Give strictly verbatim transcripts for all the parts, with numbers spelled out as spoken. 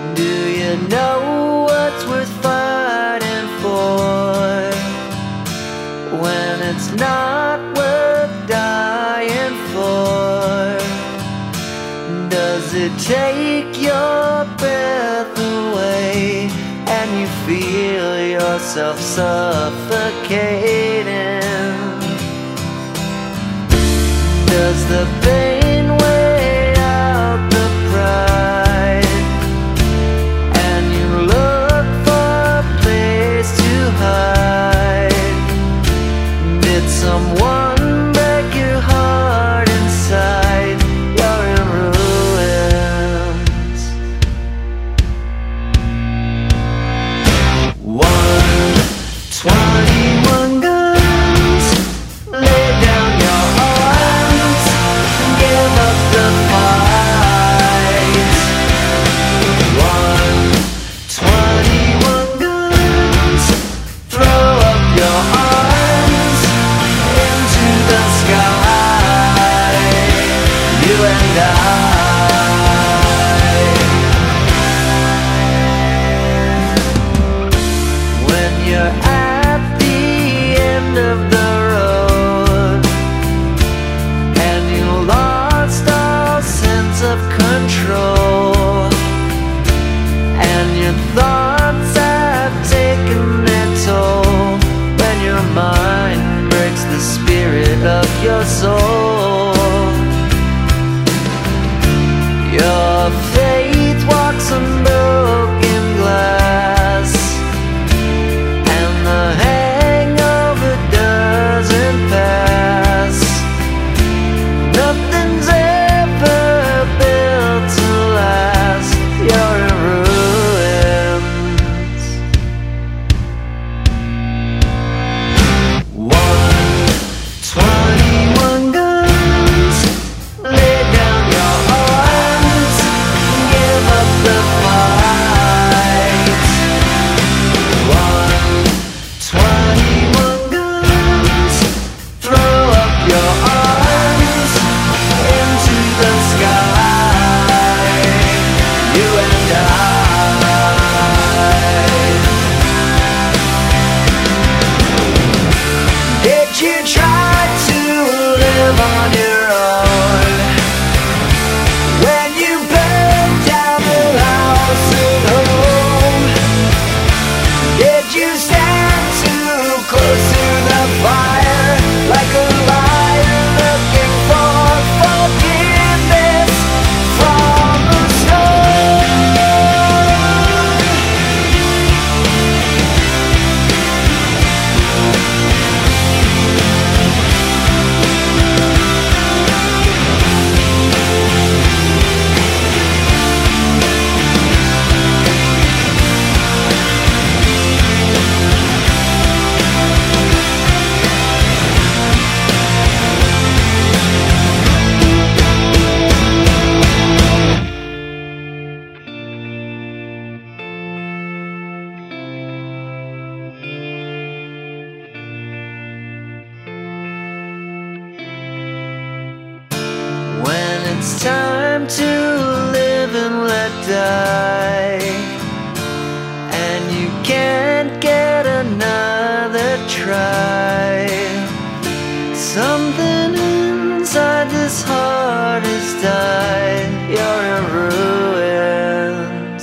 Do you know what's worth fighting for when it's not worth dying for? Does it take your breath away and you feel yourself suffocating? Does the pain weigh out the pride and you look for a place to hide? Did someone break your heart inside? You're in ruins. One twenty-one guns, lay down your arms, give up the fight. One twenty-one guns, throw up your arms into the sky. You and I. When you're at the end of the road and you lost all sense of control and your thoughts have taken their toll, when your mind breaks the spirit of your soul, your faith walks on broken glass and the hangover doesn't pass. Nothing's ever built to last. You're in ruins. One twenty-one guns, lay down your arms, give up the fight. One twenty-one guns, throw up your arms into the sky. You and I. Did you try to live on your own when you burned down the house at home? Did you stand too close to the fire like a liar looking for forgiveness from the storm? When it's time to live and let die, and you can't get another try, something inside this heart has died. You're in ruins.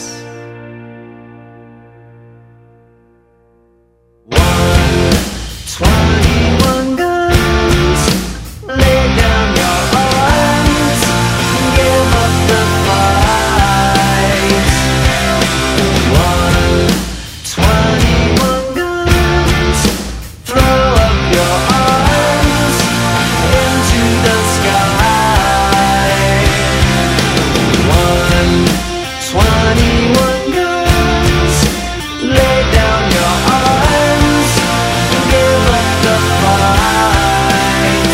One twenty-one guns, lay down your arms, give up the fight. One twenty-one guns, throw up your arms into the sky. One twenty-one guns, lay down your arms, give up the fight.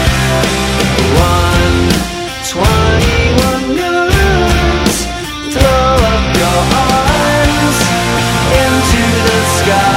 One twenty-one guns, throw up your arms into the sky.